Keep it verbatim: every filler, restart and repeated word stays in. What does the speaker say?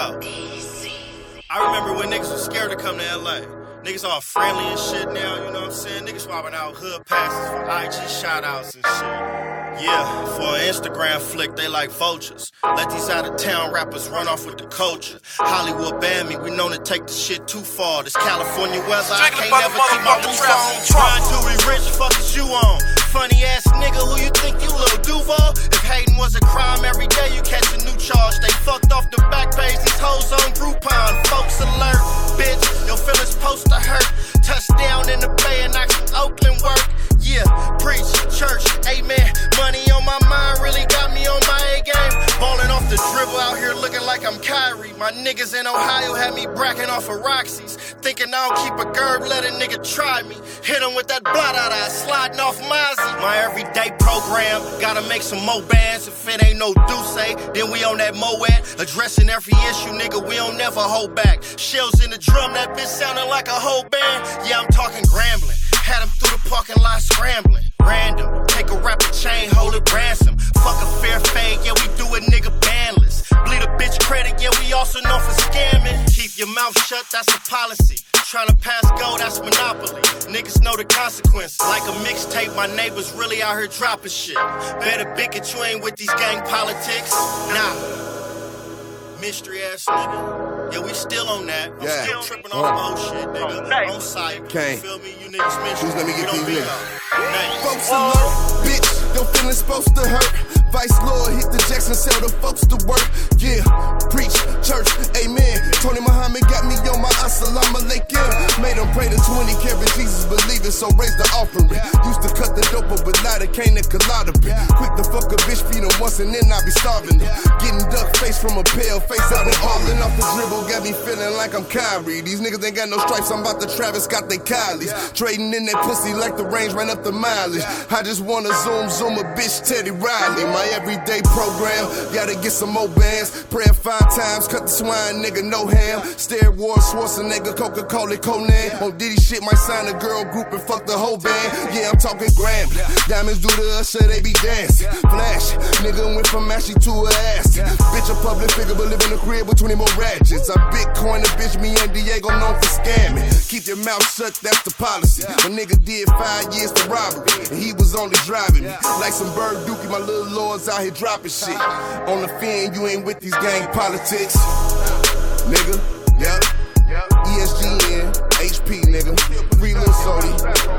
go. I remember when niggas was scared to come to L A. Niggas all friendly and shit now, you know what I'm saying? Niggas swapping out hood passes for I G shout-outs and shit. Yeah, for an Instagram flick, they like vultures. Let these out-of-town rappers run off with the culture. Hollywood banned me, we known to take the shit too far. This California weather, I can't never keep my roof on. Trying to be rich, fuck is you on? Funny ass nigga, who you think you little Duval? If hating was a crime, every day you catch a new charge. They fucked off the back page, these hoes on Groupon. Folks alert, bitch, your feelings supposed to hurt. Touchdown in the Bay and knock some Oakland work. Yeah, preach, church, amen. Money on my mind really got me on my A-game. Ballin' off the dribble out here looking like I'm Kyrie. My niggas in Ohio had me bracking off of Roxy's. Thinking I don't keep a gerb, let a nigga try me. Hit him with that blot out eye, sliding off Mozzie. My everyday program, gotta make some more bands. If it ain't no Duce, then we on that Moet. Addressing every issue, nigga, we don't never hold back. Shells in the drum, that bitch sounding like a whole band. Yeah, I'm talking Grambling. Had him through the parking lot scrambling. Random, take a rapper chain, hold it ransom. Fuck a fair fade, yeah, we do a nigga bandless. Bleed a bitch credit, yeah, we also known for scamming. Keep your mouth shut, that's a policy. Tryna pass go, that's monopoly. Niggas know the consequence. Like a mixtape, my neighbors really out here dropping shit. Better bigot, you ain't with these gang politics. Nah. Mystery ass nigga. Yeah, we still on that. I'm yeah. still tripping on uh. old shit, nigga. On site. Okay. You feel me? You niggas mention. Please let me get these niggas. Folks alert, bitch. Your feelings supposed to hurt. Vice Lord hit the Jackson, sell the folks to work. Yeah, preach, church, amen. Tony Muhammad got me on my assalamu alaikum. Made him pray to twenty karat Jesus, believe it, so raise the offering. Used to cut the dope up with lighter, cane and colada. Quick to fuck a bitch, feed him once and then I be starving them. Getting duck face from a pale face, I been balling off the dribble, got me feeling like I'm Kyrie. These niggas ain't got no stripes, I'm about to Travis Scott they Kylie's. Trading in that pussy like the range ran up the mileage. I just wanna zoom, zoom a bitch, Teddy Riley. My everyday program, gotta get some more bands. Prayer five times, cut the swine, nigga, no ham. Star Wars, Schwarzenegger, Coca-Cola, Conan. On Diddy shit, might sign a girl group and fuck the whole band. Yeah, I'm talking Grammy. Diamonds do the usher, they be dancing. Flash, nigga went from ashy to her ass. Bitch a public figure, but live in a crib with twenty more ratchets. I Bitcoin a bitch, me and Diego known for scamming. Keep your mouth shut, that's the policy. My nigga did five years for robbery, and he was only driving me. Like some bird dookie, my little lords out here dropping shit. On the fin, you ain't with these gang politics. Nigga, yep. E S G N, H P, nigga. Free Lil Sody.